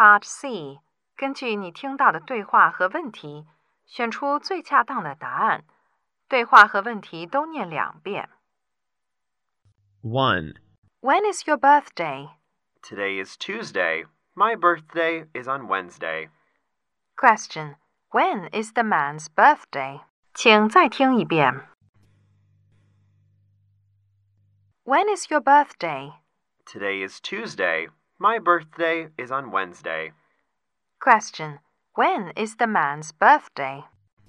Part C， 根据你听到的对话和问题，选出最恰当的答案。对话和问题都念2遍。 1. When is your birthday? Today is Tuesday. My birthday is on Wednesday. Question. When is the man's birthday? 请再听一遍。When is your birthday? Today is Tuesday. My birthday is on Wednesday. Question. When is the man's birthday?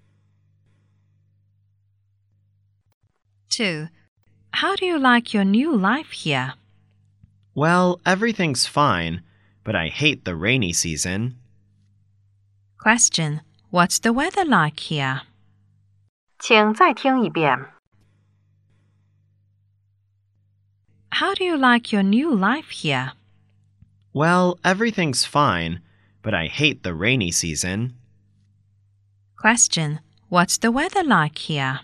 2. How do you like your new life here? Well, everything's fine, but I hate the rainy season. Question. What's the weather like here? 请再听一遍。How do you like your new life here? Well, everything's fine, but I hate the rainy season. Question. What's the weather like here?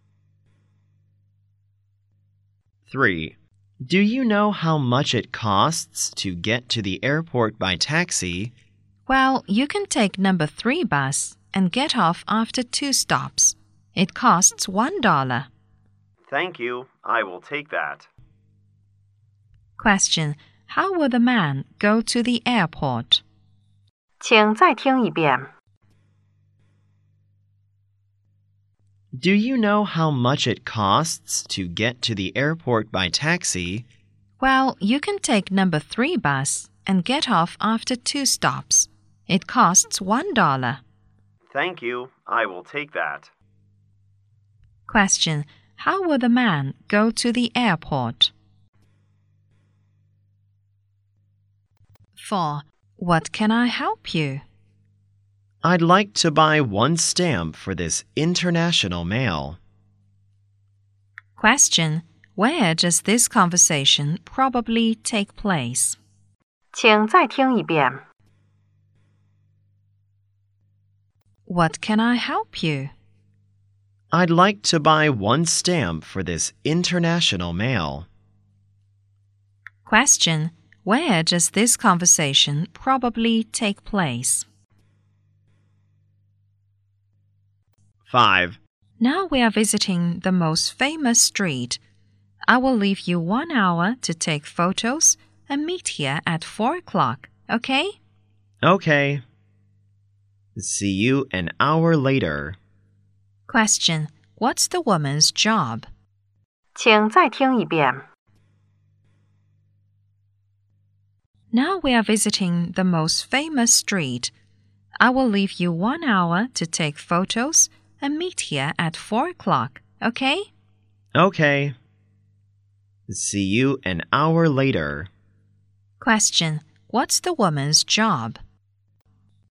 3. Do you know how much it costs to get to the airport by taxi? Well, you can take number 3 bus and get off after 2 stops. It costs $1. Thank you. I will take that. Question. How will the man go to the airport? 请再听一遍。 Do you know how much it costs to get to the airport by taxi? Well, you can take number 3 bus and get off after 2 stops. It costs $1. Thank you. I will take that. Question. How will the man go to the airport? 4. What can I help you? I'd like to buy 1 stamp for this international mail. Question. Where does this conversation probably take place? 请再听一遍。What can I help you? I'd like to buy 1 stamp for this international mail. Question. Where does this conversation probably take place? 5. Now we are visiting the most famous street. I will leave you 1 hour to take photos and meet here at 4 o'clock, okay? Okay. See you an hour later. Question. What's the woman's job? 请再听一遍。Now we are visiting the most famous street. I will leave you 1 hour to take photos and meet here at 4 o'clock, okay? Okay. See you an hour later. Question. What's the woman's job?